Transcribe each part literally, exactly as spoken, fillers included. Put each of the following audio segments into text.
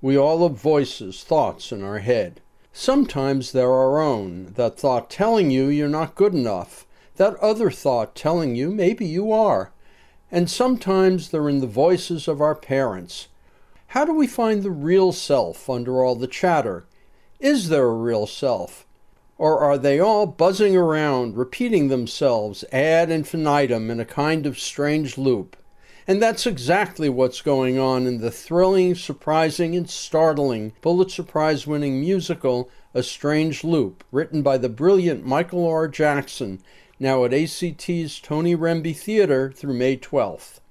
We all have voices, thoughts in our head. Sometimes they're our own, that thought telling you you're not good enough, that other thought telling you maybe you are. And sometimes they're in the voices of our parents. How do we find the real self under all the chatter? Is there a real self? Or are they all buzzing around, repeating themselves ad infinitum in a kind of strange loop? And that's exactly what's going on in the thrilling, surprising, and startling Pulitzer Prize-winning musical A Strange Loop, written by the brilliant Michael R. Jackson, now at A C T's Tony Remby Theater through May twelfth.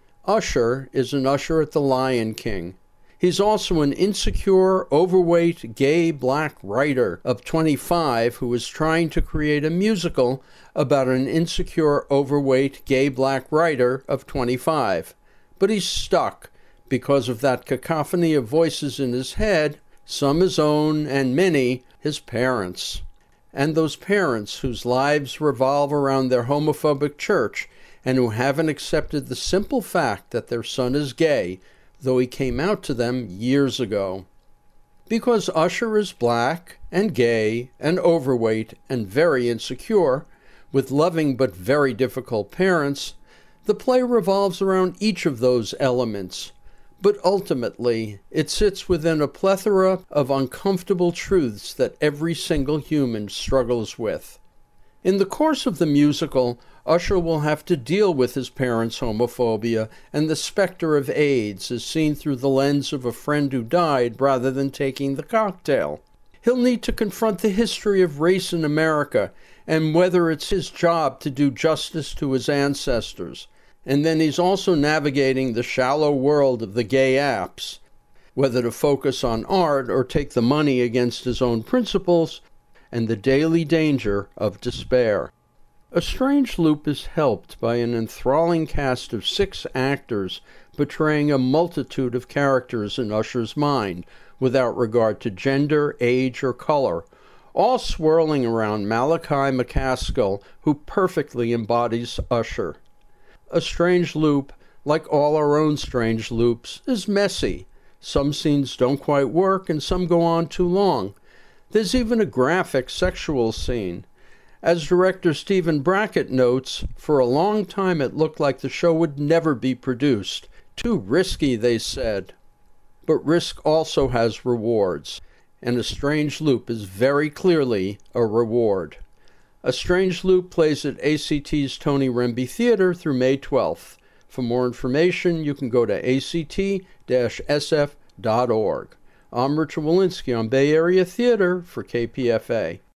Usher is an usher at the Lion King. He's also an insecure, overweight, gay black writer of twenty-five who is trying to create a musical about an insecure, overweight, gay black writer of twenty-five. But he's stuck because of that cacophony of voices in his head, some his own and many his parents. And those parents whose lives revolve around their homophobic church and who haven't accepted the simple fact that their son is gay, though he came out to them years ago. Because Usher is black and gay and overweight and very insecure, with loving but very difficult parents, the play revolves around each of those elements. But ultimately, it sits within a plethora of uncomfortable truths that every single human struggles with. In the course of the musical, Usher will have to deal with his parents' homophobia and the specter of AIDS as seen through the lens of a friend who died rather than taking the cocktail. He'll need to confront the history of race in America and whether it's his job to do justice to his ancestors. And then he's also navigating the shallow world of the gay apps, whether to focus on art or take the money against his own principles, and the daily danger of despair. A Strange Loop is helped by an enthralling cast of six actors portraying a multitude of characters in Usher's mind, without regard to gender, age, or color, all swirling around Malachi McCaskill, who perfectly embodies Usher. A Strange Loop, like all our own strange loops, is messy. Some scenes don't quite work and some go on too long. There's even a graphic sexual scene. As director Stephen Brackett notes, for a long time it looked like the show would never be produced. Too risky, they said. But risk also has rewards, and A Strange Loop is very clearly a reward. A Strange Loop plays at A C T's Tony Remby Theater through May twelfth. For more information, you can go to A C T S F dot org. I'm Richard Walensky on Bay Area Theater for K P F A.